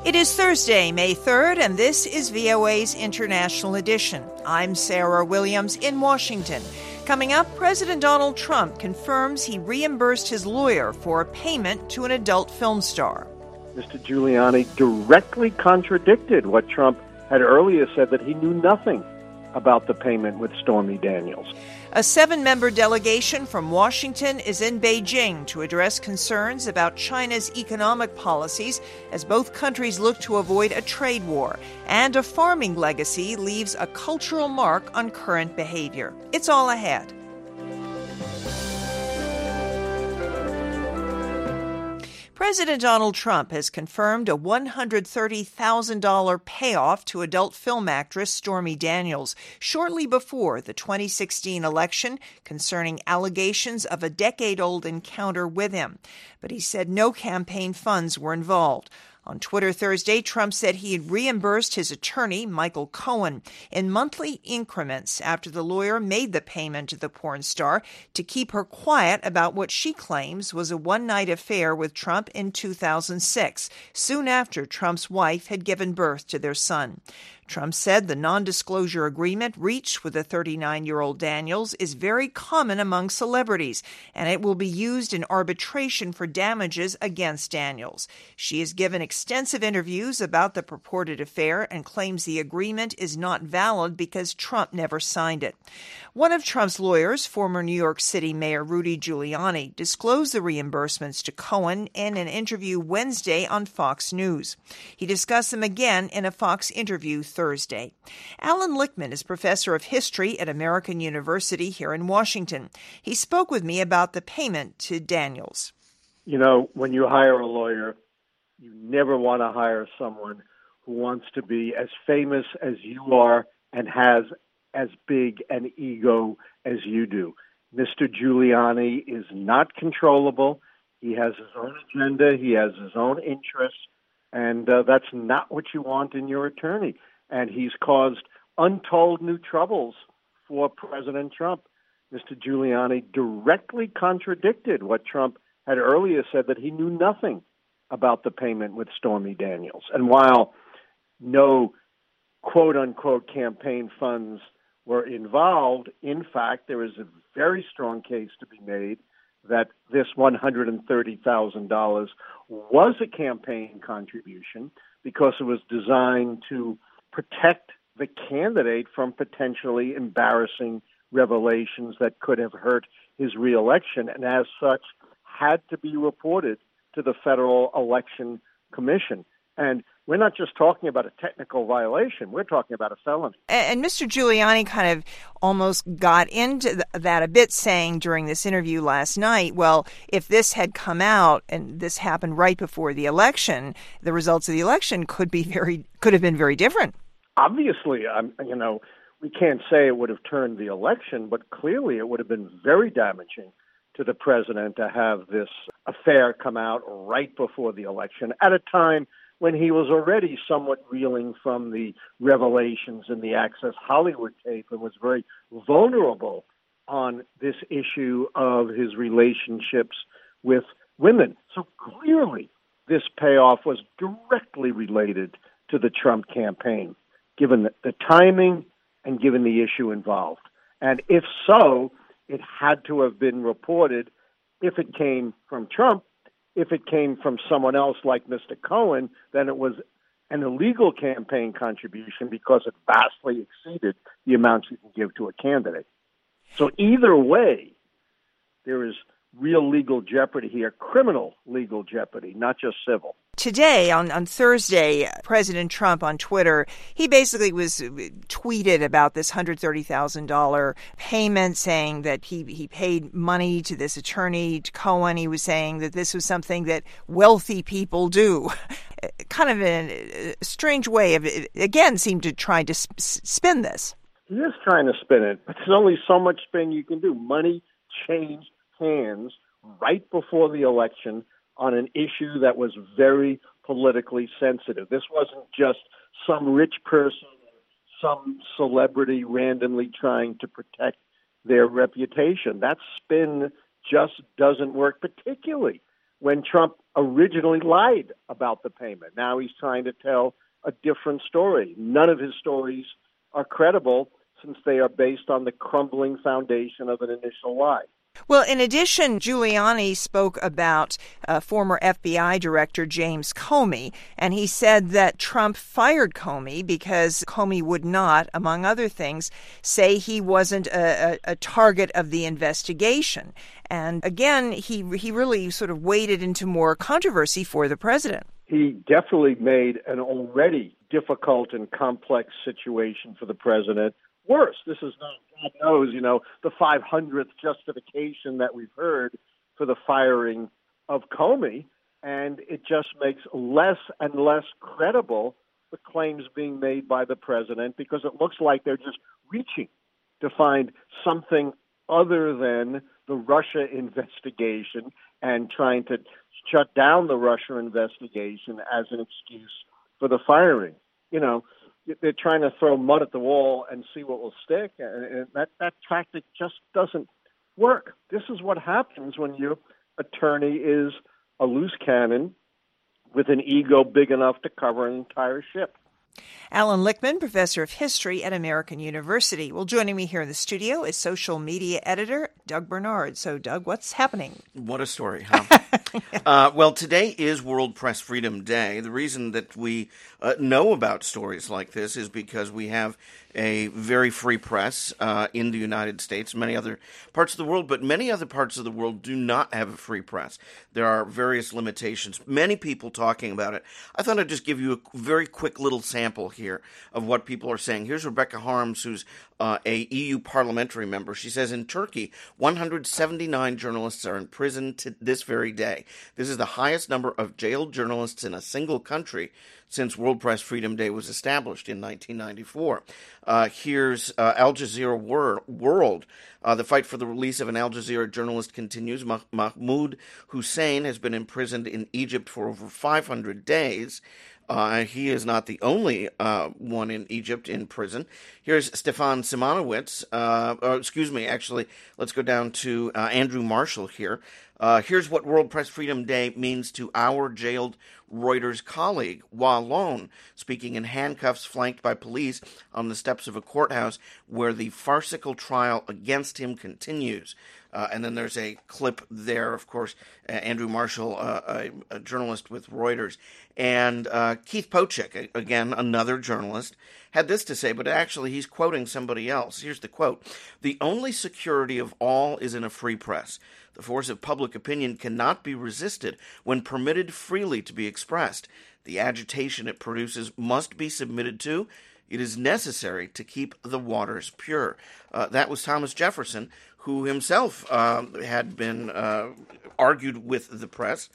It is Thursday, May 3rd, and this is VOA's International Edition. I'm Sarah Williams in Washington. Coming up, President Donald Trump confirms he reimbursed his lawyer for a payment to an adult film star. Mr. Giuliani directly contradicted what Trump had earlier said, that he knew nothing about the payment with Stormy Daniels. A 7-member delegation from Washington is in Beijing to address concerns about China's economic policies as both countries look to avoid a trade war. And a farming legacy leaves a cultural mark on current behavior. It's all ahead. President Donald Trump has confirmed a $130,000 payoff to adult film actress Stormy Daniels shortly before the 2016 election concerning allegations of a decade-old encounter with him. But he said no campaign funds were involved. On Twitter Thursday, Trump said he had reimbursed his attorney, Michael Cohen, in monthly increments after the lawyer made the payment to the porn star to keep her quiet about what she claims was a one-night affair with Trump in 2006, soon after Trump's wife had given birth to their son. Trump said the non-disclosure agreement reached with the 39-year-old Daniels is very common among celebrities, and it will be used in arbitration for damages against Daniels. She has given extensive interviews about the purported affair and claims the agreement is not valid because Trump never signed it. One of Trump's lawyers, former New York City Mayor Rudy Giuliani, disclosed the reimbursements to Cohen in an interview Wednesday on Fox News. He discussed them again in a Fox interview Thursday. Alan Lichtman is professor of history at American University here in Washington. He spoke with me about the payment to Daniels. You know, when you hire a lawyer, you never want to hire someone who wants to be as famous as you are and has as big an ego as you do. Mr. Giuliani is not controllable. He has his own agenda. He has his own interests. And that's not what you want in your attorney. And he's caused untold new troubles for President Trump. Mr. Giuliani directly contradicted what Trump had earlier said, that he knew nothing about the payment with Stormy Daniels. And while no quote-unquote campaign funds were involved, in fact, there is a very strong case to be made that this $130,000 was a campaign contribution because it was designed to protect the candidate from potentially embarrassing revelations that could have hurt his reelection, and as such had to be reported to the Federal Election Commission. And we're not just talking about a technical violation. We're talking about a felony. And Mr. Giuliani kind of almost got into that a bit, saying during this interview last night, well, if this had come out and this happened right before the election, the results of the election could have been very different. Obviously, we can't say it would have turned the election, but clearly it would have been very damaging to the president to have this affair come out right before the election at a time when he was already somewhat reeling from the revelations in the Access Hollywood tape and was very vulnerable on this issue of his relationships with women. So clearly, this payoff was directly related to the Trump campaign, given the timing and given the issue involved. And if so, it had to have been reported. If it came from Trump, if it came from someone else like Mr. Cohen, then it was an illegal campaign contribution because it vastly exceeded the amount you can give to a candidate. So either way, there is real legal jeopardy here, criminal legal jeopardy, not just civil. Today, on Thursday, President Trump on Twitter, he basically tweeted about this $130,000 payment, saying that he paid money to this attorney, to Cohen. He was saying that this was something that wealthy people do. Kind of a strange way of, again, seemed to try to spin this. He is trying to spin it, but there's only so much spin you can do. Money changed hands right before the election on an issue that was very politically sensitive. This wasn't just some rich person, some celebrity randomly trying to protect their reputation. That spin just doesn't work, particularly when Trump originally lied about the payment. Now he's trying to tell a different story. None of his stories are credible since they are based on the crumbling foundation of an initial lie. Well, in addition, Giuliani spoke about former FBI Director James Comey, and he said that Trump fired Comey because Comey would not, among other things, say he wasn't a target of the investigation. And again, he really sort of waded into more controversy for the president. He definitely made an already difficult and complex situation for the president worse. This is not, God knows, the 500th justification that we've heard for the firing of Comey, and it just makes less and less credible the claims being made by the president, because it looks like they're just reaching to find something other than the Russia investigation and trying to shut down the Russia investigation as an excuse for the firing. They're trying to throw mud at the wall and see what will stick, and that tactic just doesn't work. This is what happens when your attorney is a loose cannon with an ego big enough to cover an entire ship. Alan Lichtman, professor of history at American University. Well, joining me here in the studio is social media editor Doug Bernard. So, Doug, what's happening? What a story, huh? Well, today is World Press Freedom Day. The reason that we know about stories like this is because we have a very free press in the United States, many other parts of the world, but many other parts of the world do not have a free press. There are various limitations, many people talking about it. I thought I'd just give you a very quick little sample here of what people are saying. Here's Rebecca Harms, who's a EU parliamentary member. She says, in Turkey, 179 journalists are in prison to this very day. This is the highest number of jailed journalists in a single country since World Press Freedom Day was established in 1994. Here's Al Jazeera World. The fight for the release of an Al Jazeera journalist continues. Mahmoud Hussein has been imprisoned in Egypt for over 500 days. He is not the only one in Egypt in prison. Here's Stefan Simonowitz. Actually, let's go down to Andrew Marshall here. Here's what World Press Freedom Day means to our jailed Reuters colleague, Wa Lone, speaking in handcuffs, flanked by police on the steps of a courthouse where the farcical trial against him continues. And then there's a clip there, of course, Andrew Marshall, a journalist with Reuters. And Keith Pochik, again, another journalist, had this to say, but actually he's quoting somebody else. Here's the quote. "The only security of all is in a free press. The force of public opinion cannot be resisted when permitted freely to be expressed. The agitation it produces must be submitted to. It is necessary to keep the waters pure." That was Thomas Jefferson, who himself had been argued with the press,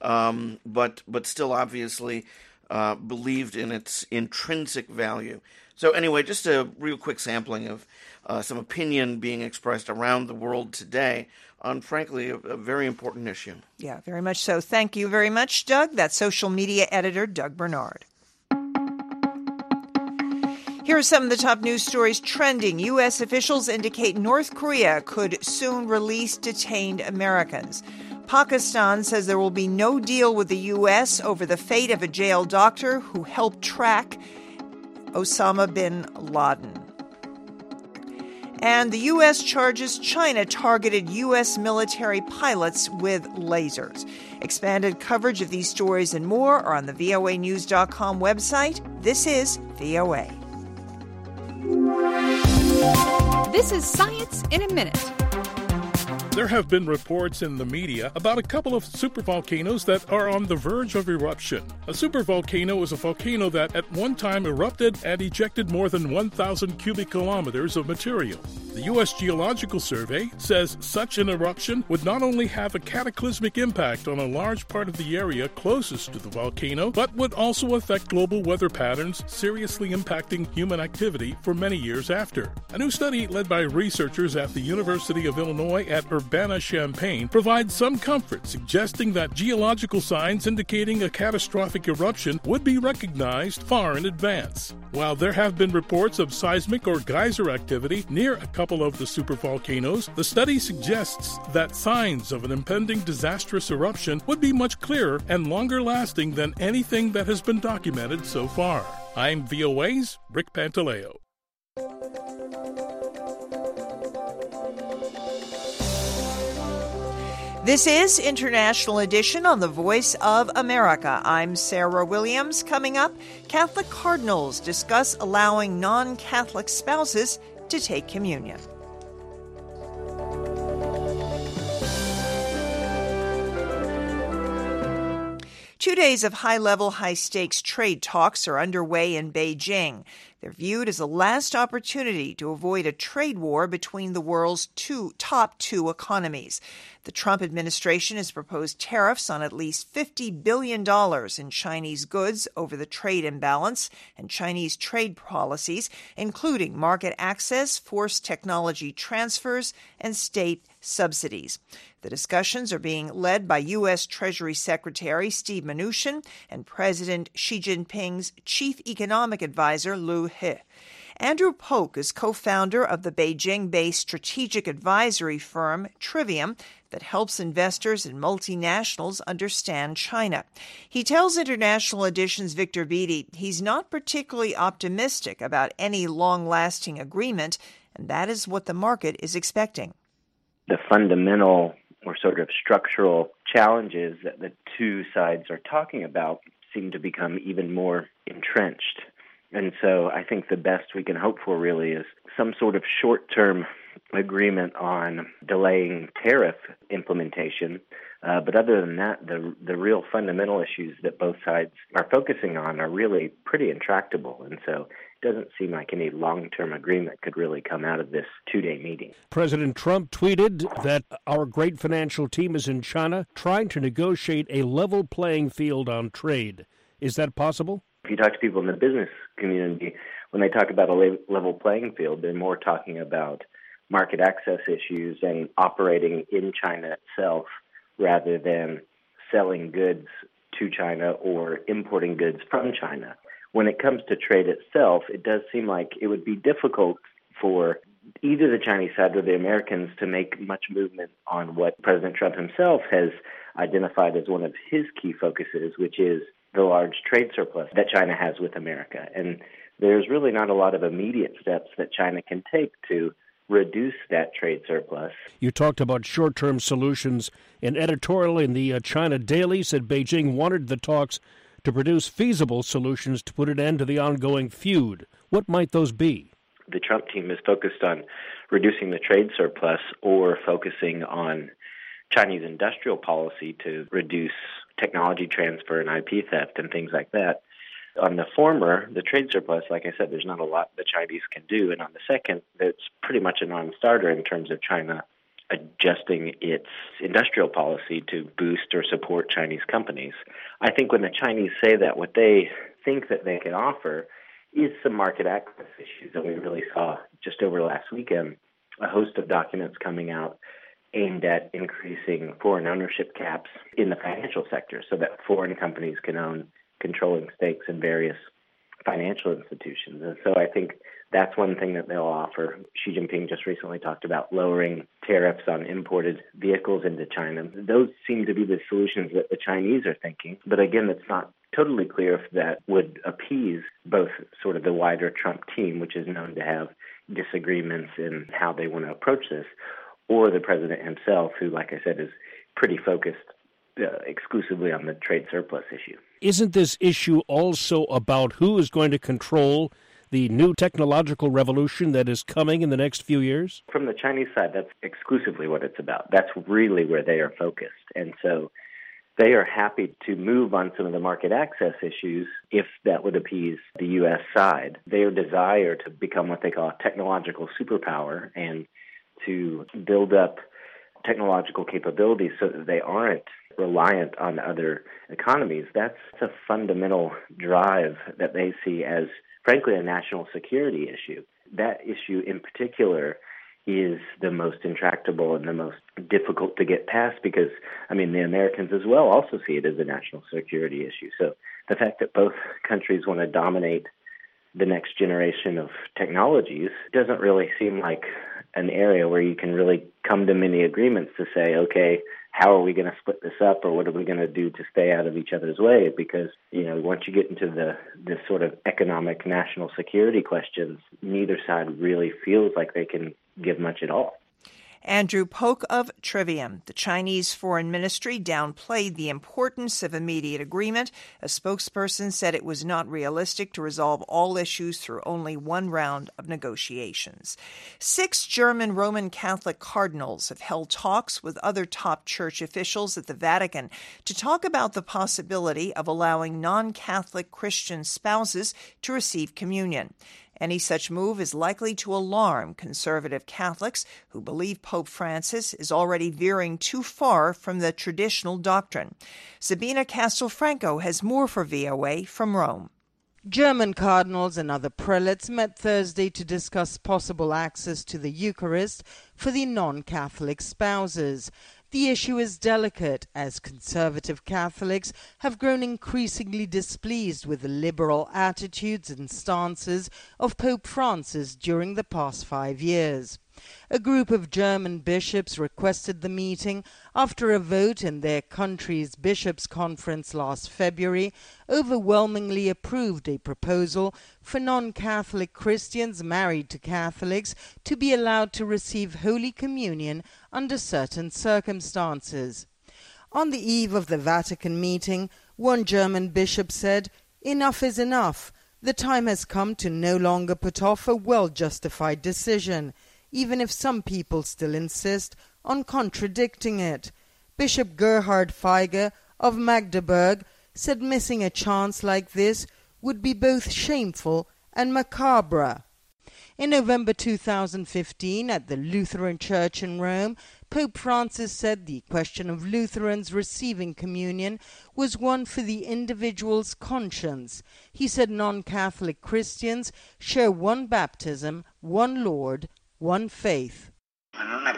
but still obviously believed in its intrinsic value. So anyway, just a real quick sampling of some opinion being expressed around the world today on, frankly, a very important issue. Yeah, very much so. Thank you very much, Doug. That's social media editor Doug Bernard. Here are some of the top news stories trending. U.S. officials indicate North Korea could soon release detained Americans. Pakistan says there will be no deal with the U.S. over the fate of a jail doctor who helped track Osama bin Laden. And the U.S. charges China targeted U.S. military pilots with lasers. Expanded coverage of these stories and more are on the voanews.com website. This is VOA. This is Science in a Minute. There have been reports in the media about a couple of supervolcanoes that are on the verge of eruption. A supervolcano is a volcano that at one time erupted and ejected more than 1,000 cubic kilometers of material. The U.S. Geological Survey says such an eruption would not only have a cataclysmic impact on a large part of the area closest to the volcano, but would also affect global weather patterns, seriously impacting human activity for many years after. A new study led by researchers at the University of Illinois at Urbana-Champaign provides some comfort, suggesting that geological signs indicating a catastrophic eruption would be recognized far in advance. While there have been reports of seismic or geyser activity near a couple of the supervolcanoes, the study suggests that signs of an impending disastrous eruption would be much clearer and longer lasting than anything that has been documented so far. I'm VOA's Rick Pantaleo. This is International Edition on the Voice of America. I'm Sarah Williams. Coming up, Catholic cardinals discuss allowing non-Catholic spouses to take communion. Two days of high-level, high-stakes trade talks are underway in Beijing. They're viewed as a last opportunity to avoid a trade war between the world's top two economies. The Trump administration has proposed tariffs on at least $50 billion in Chinese goods over the trade imbalance and Chinese trade policies, including market access, forced technology transfers, and state subsidies. The discussions are being led by U.S. Treasury Secretary Steve Mnuchin and President Xi Jinping's chief economic advisor Liu He. Andrew Polk is co-founder of the Beijing-based strategic advisory firm Trivium that helps investors and multinationals understand China. He tells International Edition's Victor Beattie he's not particularly optimistic about any long-lasting agreement, and that is what the market is expecting. The fundamental or sort of structural challenges that the two sides are talking about seem to become even more entrenched. And so I think the best we can hope for really is some sort of short-term agreement on delaying tariff implementation. But other than that, the real fundamental issues that both sides are focusing on are really pretty intractable. And so it doesn't seem like any long-term agreement could really come out of this two-day meeting. President Trump tweeted that our great financial team is in China trying to negotiate a level playing field on trade. Is that possible? If you talk to people in the business community, when they talk about a level playing field, they're more talking about market access issues and operating in China itself rather than selling goods to China or importing goods from China. When it comes to trade itself, it does seem like it would be difficult for either the Chinese side or the Americans to make much movement on what President Trump himself has identified as one of his key focuses, which is the large trade surplus that China has with America. And there's really not a lot of immediate steps that China can take to reduce that trade surplus. You talked about short-term solutions. An editorial in the China Daily said Beijing wanted the talks to produce feasible solutions to put an end to the ongoing feud. What might those be? The Trump team is focused on reducing the trade surplus or focusing on Chinese industrial policy to reduce technology transfer and IP theft and things like that. On the former, the trade surplus, like I said, there's not a lot the Chinese can do. And on the second, it's pretty much a non-starter in terms of China adjusting its industrial policy to boost or support Chinese companies. I think when the Chinese say that, what they think that they can offer is some market access issues that we really saw just over last weekend, a host of documents coming out aimed at increasing foreign ownership caps in the financial sector so that foreign companies can own controlling stakes in various financial institutions. And so I think that's one thing that they'll offer. Xi Jinping just recently talked about lowering tariffs on imported vehicles into China. Those seem to be the solutions that the Chinese are thinking. But again, it's not totally clear if that would appease both sort of the wider Trump team, which is known to have disagreements in how they want to approach this, or the president himself, who, like I said, is pretty focused exclusively on the trade surplus issue. Isn't this issue also about who is going to control the new technological revolution that is coming in the next few years? From the Chinese side, that's exclusively what it's about. That's really where they are focused. And so they are happy to move on some of the market access issues if that would appease the U.S. side. Their desire to become what they call a technological superpower and to build up technological capabilities so that they aren't reliant on other economies, that's a fundamental drive that they see as, frankly, a national security issue. That issue in particular is the most intractable and the most difficult to get past because, I mean, the Americans as well also see it as a national security issue. So the fact that both countries want to dominate the next generation of technologies, it doesn't really seem like an area where you can really come to many agreements to say, okay, how are we going to split this up, or what are we going to do to stay out of each other's way? Because, once you get into the sort of economic national security questions, neither side really feels like they can give much at all. Andrew Polk of Trivium. The Chinese Foreign Ministry downplayed the importance of immediate agreement. A spokesperson said it was not realistic to resolve all issues through only one round of negotiations. 6 German Roman Catholic cardinals have held talks with other top church officials at the Vatican to talk about the possibility of allowing non-Catholic Christian spouses to receive communion. Any such move is likely to alarm conservative Catholics who believe Pope Francis is already veering too far from the traditional doctrine. Sabina Castelfranco has more for VOA from Rome. German cardinals and other prelates met Thursday to discuss possible access to the Eucharist for the non-Catholic spouses. The issue is delicate, as conservative Catholics have grown increasingly displeased with the liberal attitudes and stances of Pope Francis during the past 5 years. A group of German bishops requested the meeting after a vote in their country's bishops' conference last February overwhelmingly approved a proposal for non-Catholic Christians married to Catholics to be allowed to receive Holy Communion under certain circumstances. On the eve of the Vatican meeting, one German bishop said, "Enough is enough. The time has come to no longer put off a well-justified decision, even if some people still insist on contradicting it." Bishop Gerhard Feiger of Magdeburg said missing a chance like this would be both shameful and macabre. In November 2015, at the Lutheran Church in Rome, Pope Francis said the question of Lutherans receiving communion was one for the individual's conscience. He said non-Catholic Christians share one baptism, one Lord, one faith. At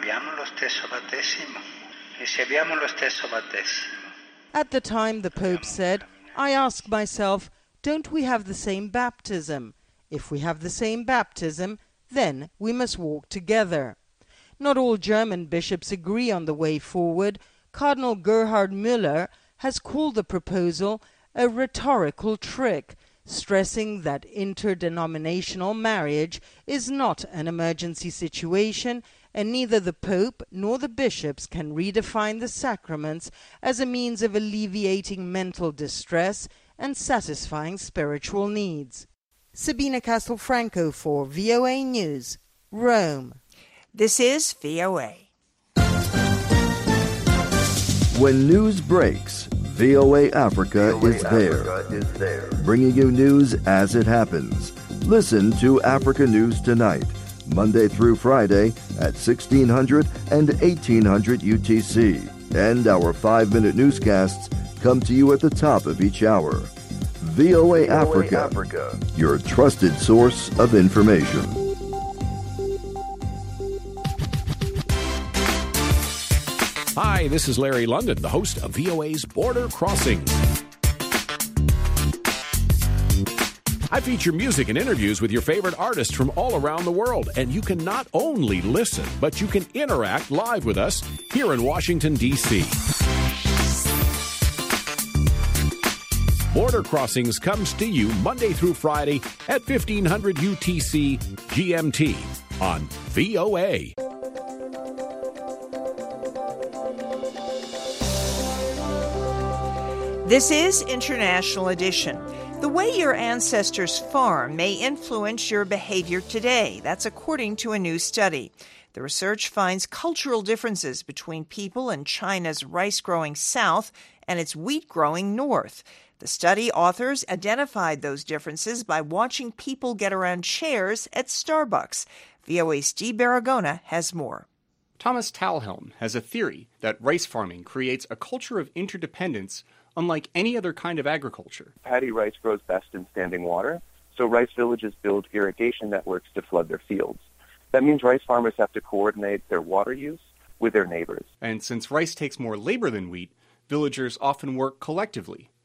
the time, the Pope said, "I ask myself, don't we have the same baptism? If we have the same baptism, then we must walk together." Not all German bishops agree on the way forward. Cardinal Gerhard Müller has called the proposal a rhetorical trick, stressing that interdenominational marriage is not an emergency situation, and neither the Pope nor the bishops can redefine the sacraments as a means of alleviating mental distress and satisfying spiritual needs. Sabina Castelfranco for VOA News, Rome. This is VOA. When news breaks, VOA Africa is there, bringing you news as it happens. Listen to Africa News Tonight, Monday through Friday at 1600 and 1800 UTC. And our 5-minute newscasts come to you at the top of each hour. VOA Africa, your trusted source of information. Hi, this is Larry London, the host of VOA's Border Crossings. I feature music and interviews with your favorite artists from all around the world, and you can not only listen, but you can interact live with us here in Washington, D.C. Border Crossings comes to you Monday through Friday at 1500 UTC GMT on VOA. This is International Edition. The way your ancestors farm may influence your behavior today. That's according to a new study. The research finds cultural differences between people in China's rice-growing south and its wheat-growing north. The study authors identified those differences by watching people get around chairs at Starbucks. VOA's Steve Baragona has more. Thomas Talhelm has a theory that rice farming creates a culture of interdependence unlike any other kind of agriculture. Paddy rice grows best in standing water, so rice villages build irrigation networks to flood their fields. That means rice farmers have to coordinate their water use with their neighbors. And since rice takes more labor than wheat, villagers often work collectively.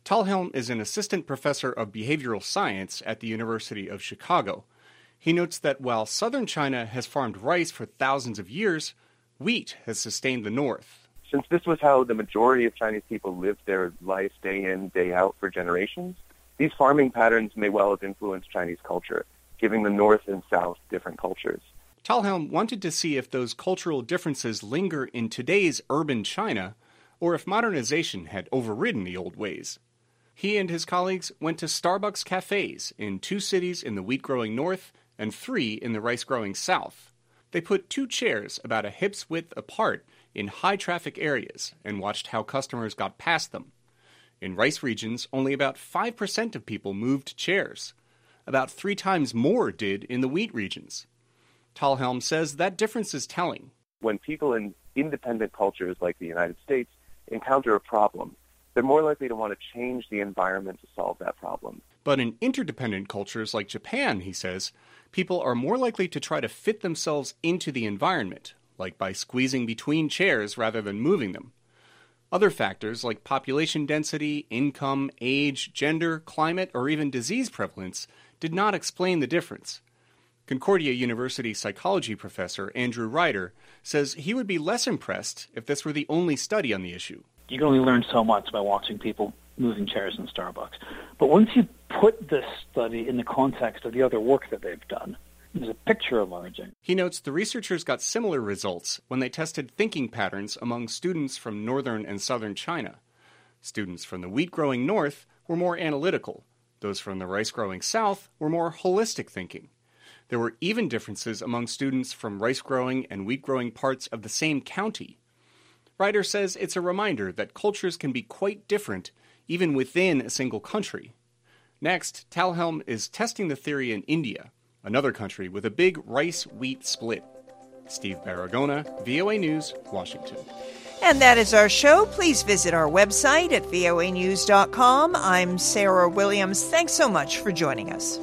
Talhelm is an assistant professor of behavioral science at the University of Chicago. He notes that while southern China has farmed rice for thousands of years, wheat has sustained the north. Since this was how the majority of Chinese people lived their life day in, day out for generations, these farming patterns may well have influenced Chinese culture, giving the north and south different cultures. Talhelm wanted to see if those cultural differences linger in today's urban China, or if modernization had overridden the old ways. He and his colleagues went to Starbucks cafes in 2 cities in the wheat-growing north and 3 in the rice-growing south. They put 2 chairs about a hip's width apart in high-traffic areas and watched how customers got past them. In rice regions, only about 5% of people moved chairs. About 3 times more did in the wheat regions. Talhelm says that difference is telling. When people in independent cultures like the United States encounter a problem, they're more likely to want to change the environment to solve that problem. But in interdependent cultures like Japan, he says, people are more likely to try to fit themselves into the environment, like by squeezing between chairs rather than moving them. Other factors like population density, income, age, gender, climate, or even disease prevalence did not explain the difference. Concordia University psychology professor Andrew Ryder says he would be less impressed if this were the only study on the issue. You can only learn so much by watching people moving chairs in Starbucks. But once you put this study in the context of the other work that they've done, there's a picture emerging. He notes the researchers got similar results when they tested thinking patterns among students from northern and southern China. Students from the wheat-growing north were more analytical. Those from the rice-growing south were more holistic thinking. There were even differences among students from rice-growing and wheat-growing parts of the same county. Ryder says it's a reminder that cultures can be quite different even within a single country. Next, Talhelm is testing the theory in India, another country with a big rice-wheat split. Steve Baragona, VOA News, Washington. And that is our show. Please visit our website at voanews.com. I'm Sarah Williams. Thanks so much for joining us.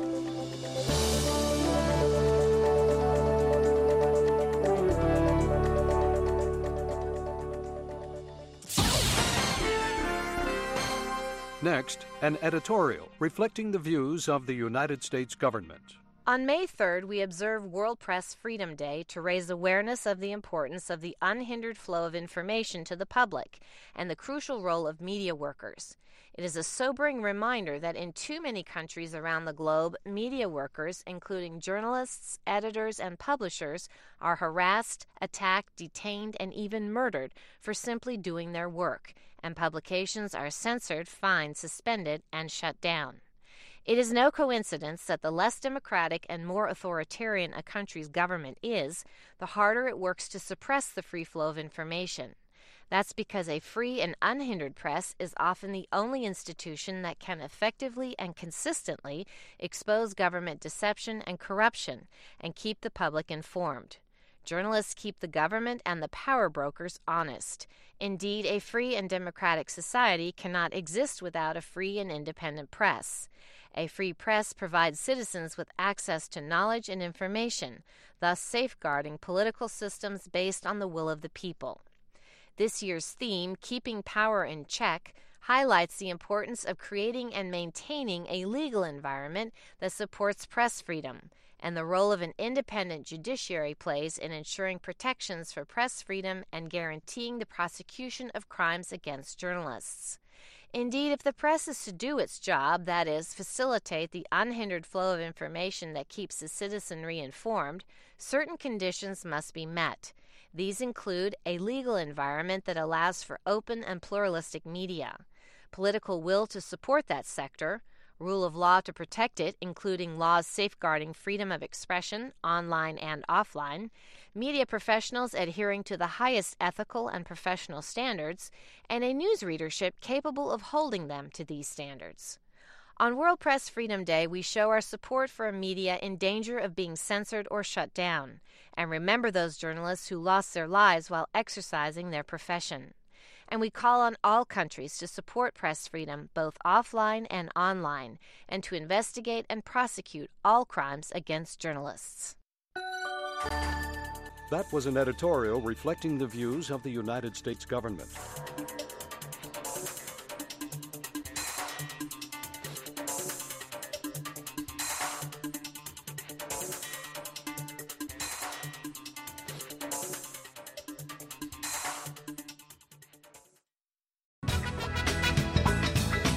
Next, an editorial reflecting the views of the United States government. On May 3rd, we observe World Press Freedom Day to raise awareness of the importance of the unhindered flow of information to the public and the crucial role of media workers. It is a sobering reminder that in too many countries around the globe, media workers, including journalists, editors, and publishers, are harassed, attacked, detained, and even murdered for simply doing their work, and publications are censored, fined, suspended, and shut down. It is no coincidence that the less democratic and more authoritarian a country's government is, the harder it works to suppress the free flow of information. That's because a free and unhindered press is often the only institution that can effectively and consistently expose government deception and corruption and keep the public informed. Journalists keep the government and the power brokers honest. Indeed, a free and democratic society cannot exist without a free and independent press. A free press provides citizens with access to knowledge and information, thus safeguarding political systems based on the will of the people. This year's theme, Keeping Power in Check, highlights the importance of creating and maintaining a legal environment that supports press freedom, and the role of an independent judiciary plays in ensuring protections for press freedom and guaranteeing the prosecution of crimes against journalists. Indeed, if the press is to do its job, that is, facilitate the unhindered flow of information that keeps the citizenry informed, certain conditions must be met. These include a legal environment that allows for open and pluralistic media, political will to support that sector, rule of law to protect it, including laws safeguarding freedom of expression, online and offline, media professionals adhering to the highest ethical and professional standards, and a news readership capable of holding them to these standards. On World Press Freedom Day, we show our support for a media in danger of being censored or shut down, and remember those journalists who lost their lives while exercising their profession. And we call on all countries to support press freedom, both offline and online, and to investigate and prosecute all crimes against journalists. That was an editorial reflecting the views of the United States government.